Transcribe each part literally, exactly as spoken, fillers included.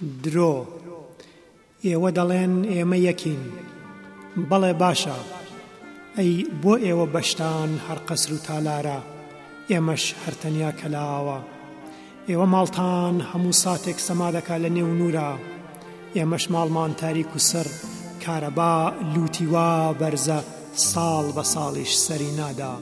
درۆ ئێوە دەڵێن ئێمە یەکین، بەڵێ باشە، ئەی بۆ ئێوە بەشتان هەر قەسر و تالارە، ئێمەش هەرتەنیا کەلاوە. ئێوە ماڵتان هەموو ساتێک سەما دەکا لە نێو نورە، ئێمەش ماڵمان تاریک و سڕ، کارەبا لوتی وا بەرزە، ساڵ بە ساڵیش سەری نادا.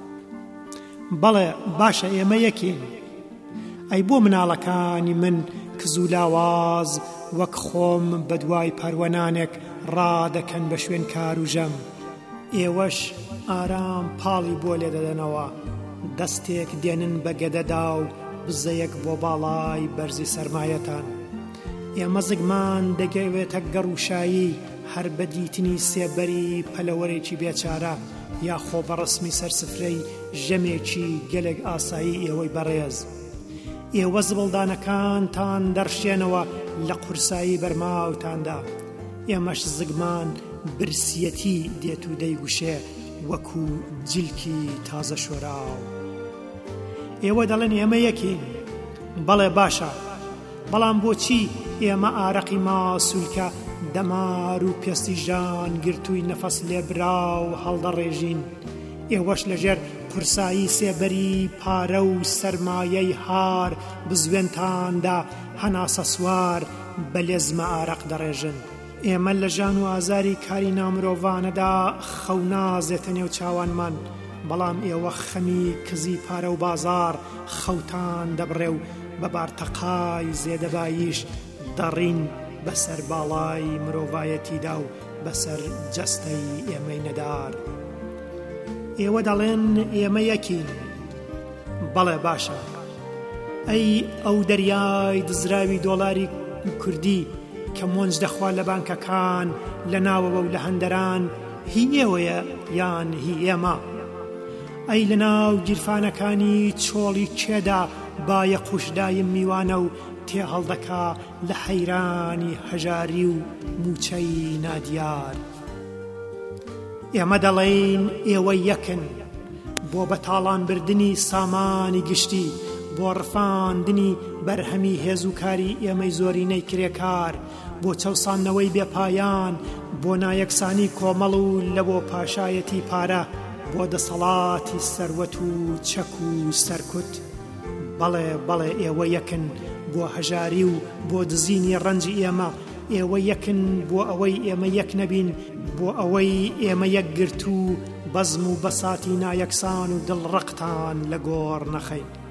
بەڵێ باشە ئێمە یەکین، ئەی بۆ مناڵەکانی من کز و لاواز وەک خۆم بە دوای پەروەنانێک ڕادەکەن بە شوێن کار و ژەم، ئێوەش ئارام پاڵی بۆ لێ دەدەنەوە، دەستێک دێنن بە گەدەدا و بزەیەک بۆ باڵای بەرزی سەرمایەتان. ئێمە زگمان دەگەوێتە گەڕوشایی هەر بە دیتنی سێبەری پەلەوەرێکی بێچارە، یا خۆ بە ڕسمی سەرسفرەی ژەمێکی گەلێک ئاسایی ئێوەی بەڕێز. ئێوە زبڵدانەکانتان دەڕشێنەوە لە قورسایی بەرماوتاندا، ئێمەش زگمان برسیەتی دێت و دەیگوشێ وەکو جلکی تازە شۆراو. ئێوە دەڵێن ئێمە یەکین، بەڵێ باشە، بەڵام بۆچی ئێمە ئارەقی ماسوولکە دەمار و پێستی ژان گرتووی نەفەس لێبراو هەڵدەڕێژین؟ ئێوەش لەژێر قورسایی سێبەری پارە و سەرمایەی هار بزوێنتاندا هەناسە سوار بە لێزمە ئارەق دەڕێژن. ئێمە لە ژان و ئازاری کاری نامرۆڤانەدا خەو نازێتە نێو چاوانمان، بەڵام ئێوە خەمی کزی پارە و بازار خەوتان دەبڕێ و بە بارتەقای زێدەباییش دەڕین بەسەر باڵای مرۆڤایەتیدا و بەسەر جەستەی ئێمەی نەدار. ئێوە دەڵێن ئێمە یەکین، بەڵێ باشە، ئەی ئەو دەریای دزراوی دۆڵاری کوردی کە مۆنج دەخوا لە بانکەکان لە ناوەوە و لە هەندەران، هی ئێوەیە یان هی ئێمە؟ ئەی لە ناو گیرفانەکانی چۆڵی کێدا بایە قوشدایم میوانە و تێ هەڵدەکا لە حەیرانی هەژاری و موچەی نادیار. ئێمە دەڵێین ئێوە یەکن، بۆ بەتاڵان بردنی سامانی گشتی، بۆ ڕفاندنی بەرهەمی هێز و کاری ئێمەی زۆرینەی کرێکار، بۆ چەوسانەوەی بێپایان، بۆ نایەکسانی کۆمەڵ و لە بۆ پاشایەتی پارە، بۆ دەسەڵاتی سەروەت و چەک و سەرکوت. بەڵێ بەڵێ ئێوە یەکن بۆ هەژاری و بۆ دزینی ڕەنجی ئێمە، ئێوە یەکن بۆ ئەوەی ئێمە یەک نەبین، بۆ ئەوەی ئێمە یەک گرت و بەزم و بەساتی نایەکسان و دڵڕقتان لە گۆڕ نەخەین.